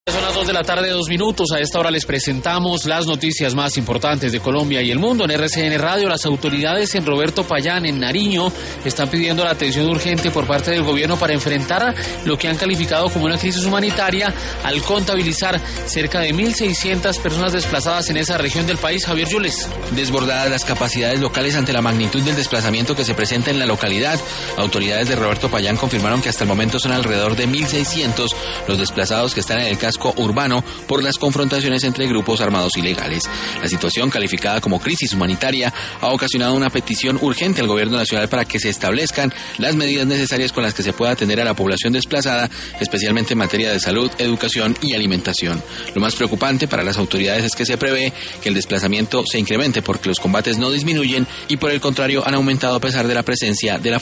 Son las 2 de la tarde, 2 minutos. A esta hora les presentamos las noticias más importantes de Colombia y el mundo. En RCN Radio, las autoridades en Roberto Payán, en Nariño, están pidiendo la atención urgente por parte del gobierno para enfrentar lo que han calificado como una crisis humanitaria al contabilizar cerca de 1.600 personas desplazadas en esa región del país. Javier Yules. Desbordadas las capacidades locales ante la magnitud del desplazamiento que se presenta en la localidad, autoridades de Roberto Payán confirmaron que hasta el momento son alrededor de 1.600 los desplazados que están en el casco urbano por las confrontaciones entre grupos armados ilegales. La situación, calificada como crisis humanitaria, ha ocasionado una petición urgente al gobierno nacional para que se establezcan las medidas necesarias con las que se pueda atender a la población desplazada, especialmente en materia de salud, educación y alimentación. Lo más preocupante para las autoridades es que se prevé que el desplazamiento se incremente porque los combates no disminuyen y por el contrario han aumentado a pesar de la presencia de la